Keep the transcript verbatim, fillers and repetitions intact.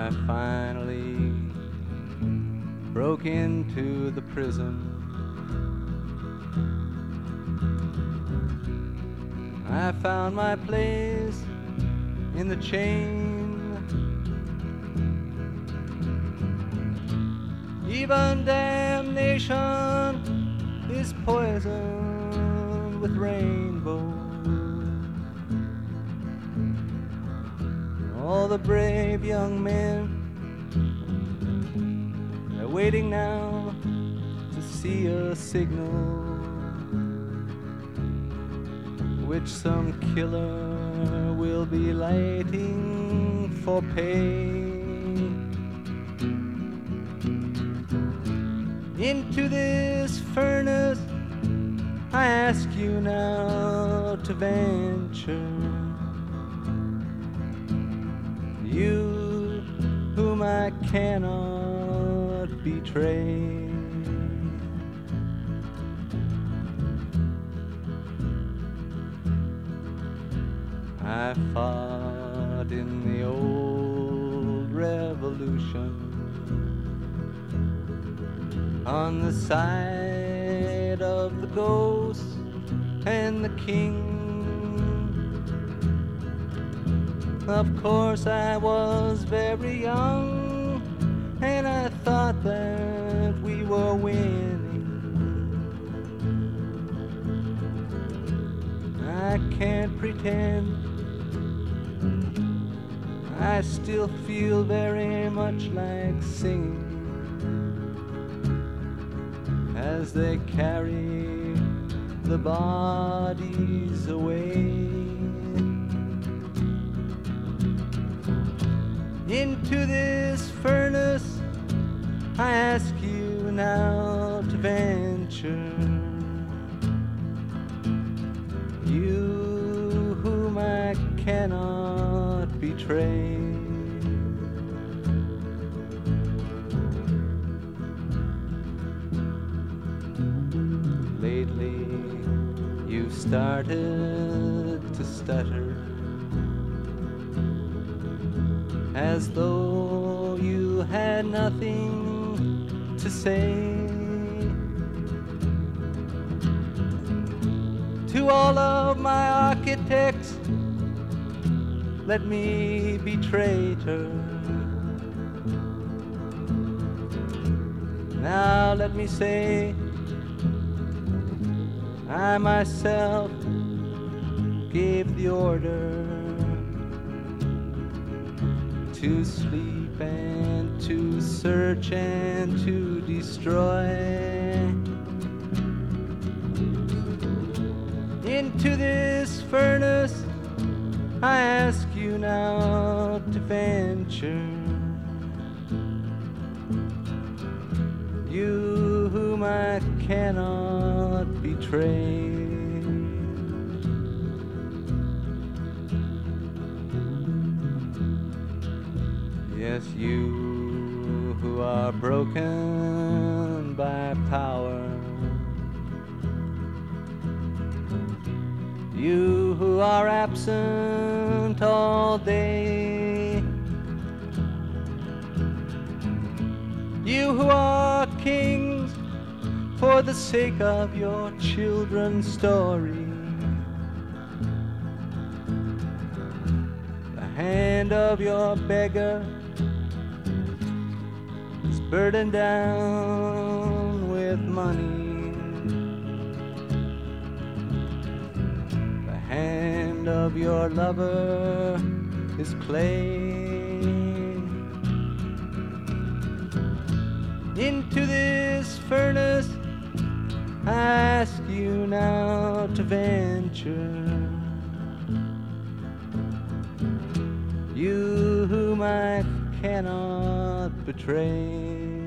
I finally broke into the prison. I found my place in the chain. Even damnation is poisoned with rainbows. All the brave young men are waiting now to see a signal which some killer will be lighting for pay. Into this furnace I ask you now to venture, you whom I cannot betray. I fought in the old revolution on the side of the ghost and the king. Of course I was very young, and I thought that we were winning. I can't pretend I still feel very much like singing as they carry the bodies away. Into this furnace I ask you now to venture, you whom I cannot betray. Lately you've started to stutter, as though you had nothing to say. To all of my architects, let me be traitor. Now let me say, I myself gave the order to sleep and to search and to destroy. Into this furnace I ask you now to venture, you whom I cannot betray. Yes, you who are broken by power, you who are absent all day, you who are kings for the sake of your children's story. The hand of your beggar is burdened down with money. The hand of your lover is clay. Into this furnace I ask you now to venture, you whom I cannot betray.